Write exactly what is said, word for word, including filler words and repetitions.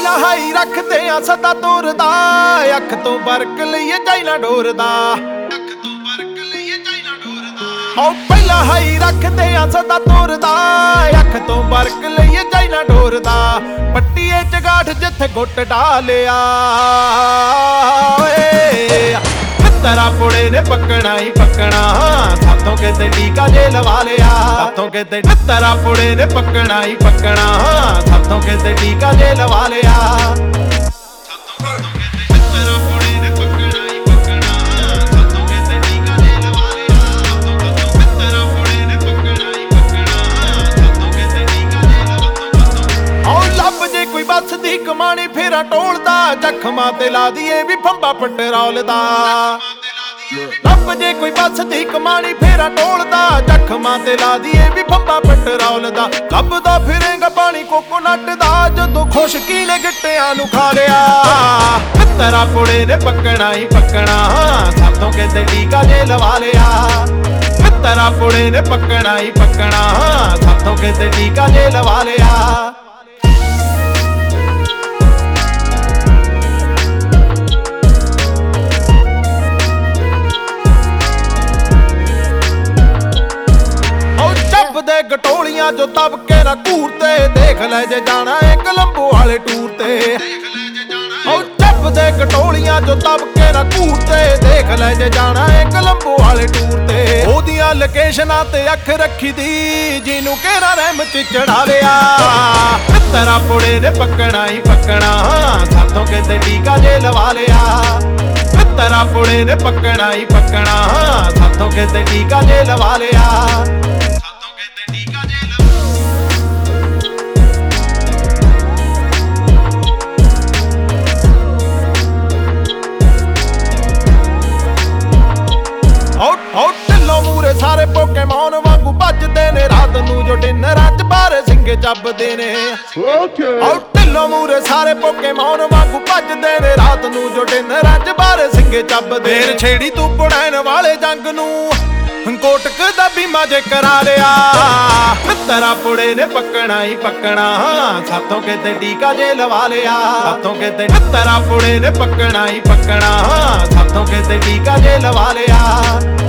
ਪਹਿਲਾਂ ਹਾਈ ਰੱਖਦੇ ਆ ਸਦਾ ਤੋਰਦਾ, ਅੱਖ ਤੋਂ ਬਰਕ ਲਈਏ ਚਾਈਨਾ ਡੋਰਦਾ, ਅੱਖ ਤੋਂ ਬਰਕ ਲਈਏ ਚਾਈਨਾ ਡੋਰਦਾ। ਹੋ ਪਹਿਲਾਂ ਹਾਈ ਰੱਖਦੇ ਆ ਸਦਾ ਤੋਰਦਾ, ਅੱਖ ਤੋਂ ਬਰਕ ਲਈਏ ਚਾਈਨਾ ਡੋਰਦਾ। ਪੱਟੀਏ ਚਗਾਠ ਜਿੱਥੇ ਗੁੱਟ ਡਾਲਿਆ ਓਏ, ਤਰਾ ਪੁੜੇ ਨੇ ਪੱਕਣਾ ਹੀ ਪੱਕਣਾ, ਸਾਥੋਂ ਕਿਤੇ ਟੀਕਾ ਜੇ ਲਵਾ ਲਿਆ, ਸਾਥੋਂ ਕਿਤੇ ਤਰਾ ਪੁੜੇ ਨੇ ਪੱਕਣਾ ਹੀ ਪੱਕਣਾ, ਸਾਥੋਂ ਕਿਤੇ ਟੀਕਾ ਜੇ ਲਵਾ ਲਿਆ। ਕੋਈ ਬੱਸ ਦੀ ਕਮਾਣੀ ਫੇਰਾ ਟੋਲਦਾ, ਜ਼ਖਮਾਂ ਤੇ ਲਾ ਦੀਏ ਵੀ ਫੰਬਾ ਪੈਟਰੋਲ ਦਾ। ਲੱਭ ਜੇ ਕੋਈ ਬੱਸ ਦੀ ਕਮਾਣੀ ਫੇਰਾ ਟੋਲਦਾ, ਜ਼ਖਮਾਂ ਤੇ ਲਾ ਦੀਏ ਵੀ ਫੰਬਾ ਪੈਟਰੋਲ ਦਾ। ਲੱਭਦਾ ਫਿਰੇਗਾ ਪਾਣੀ ਕੋਕੋਨਟ ਦਾ, ਜਦੋਂ ਖੁਸ਼ਕੀ ਨੇ ਗਿੱਟਿਆਂ ਨੂੰ ਖਾ ਲਿਆ। ਤਰਾ ਪੁੜੇ ਨੇ ਪੱਕਣਾ ਹੀ ਪੱਕਣਾ, ਸਾਥੋਂ ਕਿਤੇ ਟੀਕਾ ਜੇ ਲਵਾ ਲਿਆ। ਤਰਾ ਪੁੜੇ ਨੇ ਪੱਕਣਾ ਹੀ ਪੱਕਣਾ, ਸਾਥੋਂ ਕਿਤੇ ਟੀਕਾ ਜੇ ਲਵਾ ਲਿਆ। ਦੇ ਗਟੋਲੀਆਂ ਜੋ ਤਬ ਕੇ ਨਾ ਘੂਰ ਤੇ, ਦੇਖ ਲੈ ਜੇ ਜਾਣਾ ਏ ਕਲੰਬੋ ਵਾਲੇ ਟੂਰ ਤੇ। ਉਹ ਚੱਪ ਦੇ ਗਟੋਲੀਆਂ ਜੋ ਤਬ ਕੇ ਨਾ ਘੂਰ ਤੇ, ਦੇਖ ਲੈ ਜੇ ਜਾਣਾ ਏ ਕਲੰਬੋ ਵਾਲੇ ਟੂਰ ਤੇ। ਉਹਦੀਆਂ ਲੋਕੇਸ਼ਨਾਂ ਤੇ ਅੱਖ ਰੱਖੀ ਦੀ, ਜਿਹਨੂੰ ਕਿਹੜਾ ਰਹਿਮ ਚ ਚੜਾ ਲਿਆ। ਤਰਾ ਪੁੜੇ ਨੇ ਪੱਕਣਾ ਹੀ ਪੱਕਣਾ, ਸਾਥੋਂ ਕਿਤੇ ਟੀਕਾ ਜੇ ਲਵਾ ਲਿਆ। ਤਰਾ ਪੁੜੇ ਨੇ ਪੱਕਣਾ ਹੀ ਪੱਕਣਾ, ਸਾਥੋਂ ਕਿਤੇ ਟੀਕਾ ਜੇ ਲਵਾ ਲਿਆ। ਢਿੱਲੋਂ ਮੂਰੇ ਸਾਰੇ ਪੋਕੇਮੋਨ ਵਾਂਗੂ ਭੱਜਦੇ ਨੇ, ਰਾਤ ਨੂੰ ਜੋ ਡਿਨਰਾਂ ਚ ਬਾਰੇ ਸਿੰਘੇ ਚੱਬਦੇ ਨੇ। ਢਿੱਲੋਂ ਮੂਰੇ ਸਾਰੇ ਪੋਕੇਮੋਨ ਵਾਂਗੂ ਭੱਜਦੇ ਨੇ, ਰਾਤ ਨੂੰ ਜੋ ਡਿਨਰਾਂ ਚ ਬਾਰੇ ਸਿੰਘੇ ਚੱਬਦੇ। ਫੇਰ ਛੇੜੀ ਤੂੰ ਪੁੜੈਣ ਵਾਲੇ ਜੰਗ ਨੂੰ, ਕੋਟਕ ਦਾ ਬੀਮਾ ਜੇ ਕਰਾ ਲਿਆ। ਤਰਾ ਪੁੜੇ ਨੇ ਪੱਕਣਾ ਹੀ ਪੱਕਣਾ, ਸਾਥੋਂ ਕਿਤੇ ਟੀਕਾ ਜੇ ਲਵਾ ਲਿਆ। ਸਾਥੋਂ ਕਿਤੇ ਤਰਾ ਪੁੜੇ ਨੇ ਪੱਕਣਾ ਹੀ ਪੱਕਣਾ, ਸਾਥੋਂ ਕਿਤੇ ਟੀਕਾ ਜੇ ਲਵਾ ਲਿਆ।